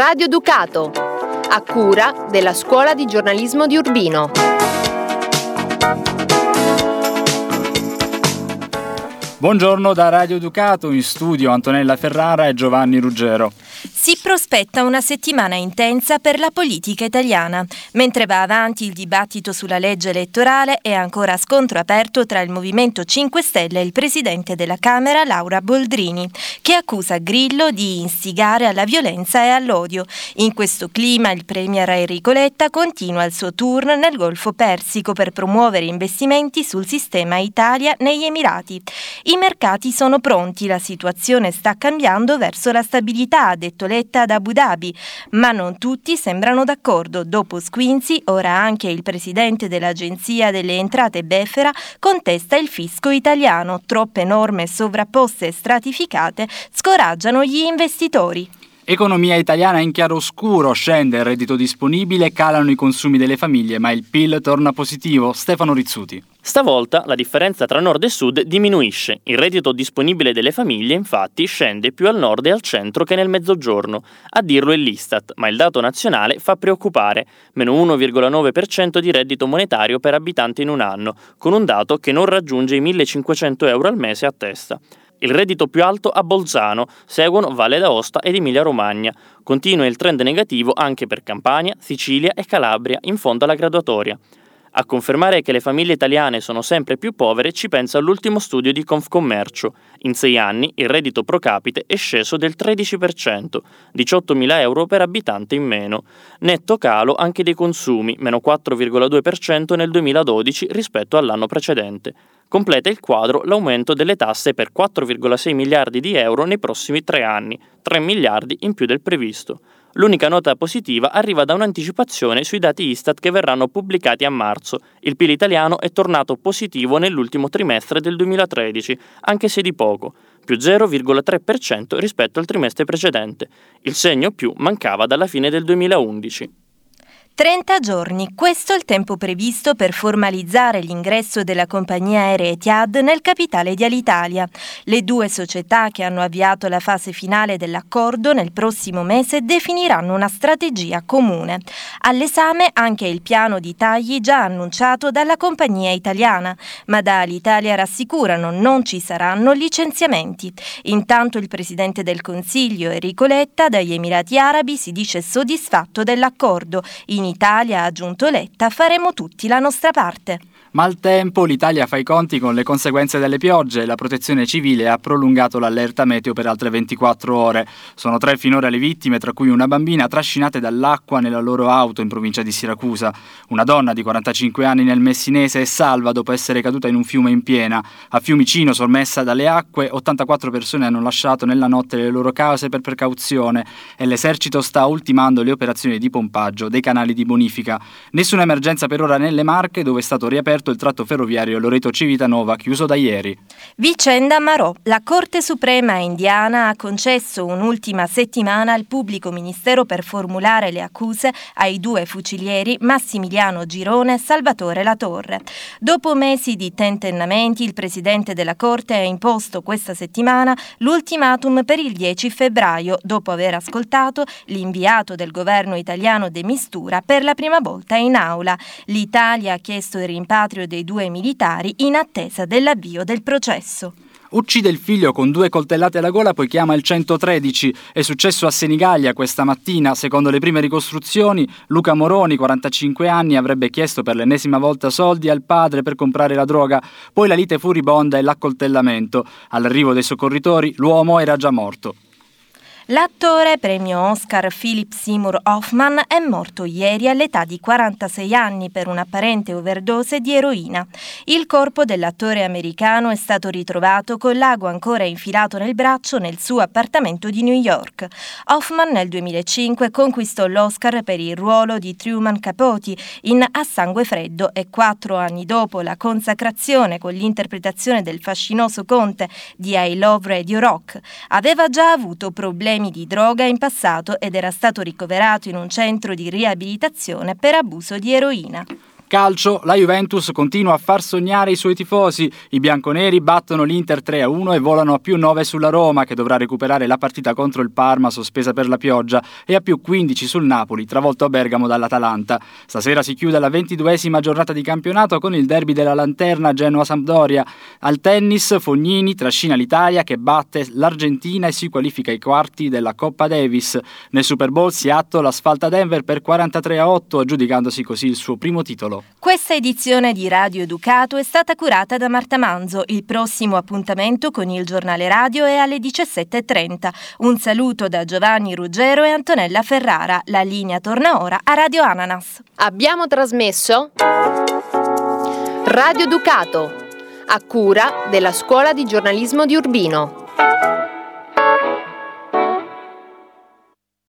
Radio Ducato, a cura della Scuola di Giornalismo di Urbino. Buongiorno da Radio Ducato, in studio Antonella Ferrara e Giovanni Ruggero. Si prospetta una settimana intensa per la politica italiana. Mentre va avanti il dibattito sulla legge elettorale, è ancora scontro aperto tra il Movimento 5 Stelle e il presidente della Camera, Laura Boldrini, che accusa Grillo di instigare alla violenza e all'odio. In questo clima il premier Enrico Letta continua il suo tour nel Golfo Persico per promuovere investimenti sul sistema Italia negli Emirati. I mercati sono pronti, la situazione sta cambiando verso la stabilità, ha detto Letta ad Abu Dhabi, ma non tutti sembrano d'accordo. Dopo Squinzi, ora anche il presidente dell'Agenzia delle Entrate Befera contesta il fisco italiano. Troppe norme sovrapposte e stratificate scoraggiano gli investitori. Economia italiana in chiaroscuro, scende il reddito disponibile, calano i consumi delle famiglie, ma il PIL torna positivo. Stefano Rizzuti. Stavolta la differenza tra nord e sud diminuisce. Il reddito disponibile delle famiglie, infatti, scende più al nord e al centro che nel mezzogiorno. A dirlo è l'Istat, ma il dato nazionale fa preoccupare. Meno 1,9% di reddito monetario per abitante in un anno, con un dato che non raggiunge i 1.500 euro al mese a testa. Il reddito più alto a Bolzano, seguono Valle d'Aosta ed Emilia-Romagna. Continua il trend negativo anche per Campania, Sicilia e Calabria, in fondo alla graduatoria. A confermare che le famiglie italiane sono sempre più povere ci pensa l'ultimo studio di Confcommercio. In 6 anni il reddito pro capite è sceso del 13%, 18.000 euro per abitante in meno. Netto calo anche dei consumi, meno 4,2% nel 2012 rispetto all'anno precedente. Completa il quadro l'aumento delle tasse per 4,6 miliardi di euro nei prossimi 3 anni, 3 miliardi in più del previsto. L'unica nota positiva arriva da un'anticipazione sui dati Istat che verranno pubblicati a marzo. Il PIL italiano è tornato positivo nell'ultimo trimestre del 2013, anche se di poco, più 0,3% rispetto al trimestre precedente. Il segno più mancava dalla fine del 2011. 30 giorni, questo è il tempo previsto per formalizzare l'ingresso della compagnia aerea Etihad nel capitale di Alitalia. Le due società che hanno avviato la fase finale dell'accordo nel prossimo mese definiranno una strategia comune. All'esame anche il piano di tagli già annunciato dalla compagnia italiana, ma da Alitalia rassicurano non ci saranno licenziamenti. Intanto il presidente del Consiglio Enrico Letta dagli Emirati Arabi si dice soddisfatto dell'accordo. In Italia, ha aggiunto Letta, faremo tutti la nostra parte. Maltempo, l'Italia fa i conti con le conseguenze delle piogge. La protezione civile ha prolungato l'allerta meteo per altre 24 ore. Sono 3 finora le vittime, tra cui una bambina trascinate dall'acqua nella loro auto in provincia di Siracusa. Una donna di 45 anni nel Messinese è salva dopo essere caduta in un fiume in piena. A Fiumicino, sommersa dalle acque, 84 persone hanno lasciato nella notte le loro case per precauzione e l'esercito sta ultimando le operazioni di pompaggio dei canali di bonifica. Nessuna emergenza per ora nelle Marche, dove è stato riaperto il tratto ferroviario Loreto-Civitanova, chiuso da ieri. Vicenda Marò. La Corte Suprema indiana ha concesso un'ultima settimana al pubblico ministero per formulare le accuse ai 2 fucilieri Massimiliano Girone e Salvatore Latorre. Dopo mesi di tentennamenti, il presidente della Corte ha imposto questa settimana l'ultimatum per il 10 febbraio, dopo aver ascoltato l'inviato del governo italiano De Mistura per la prima volta in aula. L'Italia ha chiesto il rimpatrio dei 2 militari in attesa dell'avvio del processo. Uccide il figlio con 2 coltellate alla gola, poi chiama il 113. È successo a Senigallia questa mattina. Secondo le prime ricostruzioni, Luca Moroni, 45 anni, avrebbe chiesto per l'ennesima volta soldi al padre per comprare la droga. Poi la lite furibonda e l'accoltellamento. All'arrivo dei soccorritori, l'uomo era già morto. L'attore premio Oscar Philip Seymour Hoffman è morto ieri all'età di 46 anni per un'apparente overdose di eroina. Il corpo dell'attore americano è stato ritrovato con l'ago ancora infilato nel braccio nel suo appartamento di New York. Hoffman nel 2005 conquistò l'Oscar per il ruolo di Truman Capote in A sangue freddo e 4 anni dopo la consacrazione con l'interpretazione del fascinoso conte di I Love Radio Rock aveva già avuto problemi di droga in passato ed era stato ricoverato in un centro di riabilitazione per abuso di eroina. Calcio, la Juventus continua a far sognare i suoi tifosi. I bianconeri battono l'Inter 3-1 e volano a più 9 sulla Roma, che dovrà recuperare la partita contro il Parma sospesa per la pioggia, e a più 15 sul Napoli, travolto a Bergamo dall'Atalanta. Stasera si chiude la 22esima giornata di campionato con il derby della Lanterna Genoa-Sampdoria. Al tennis, Fognini trascina l'Italia che batte l'Argentina e si qualifica ai quarti della Coppa Davis. Nel Super Bowl Seattle sfalta Denver per 43-8, aggiudicandosi così il suo primo titolo. Questa edizione di Radio Educato è stata curata da Marta Manzo. Il prossimo appuntamento con il giornale radio è alle 17:30. Un saluto da Giovanni Ruggero e Antonella Ferrara. La linea torna ora a Radio Ananas. Abbiamo trasmesso Radio Educato, a cura della Scuola di Giornalismo di Urbino.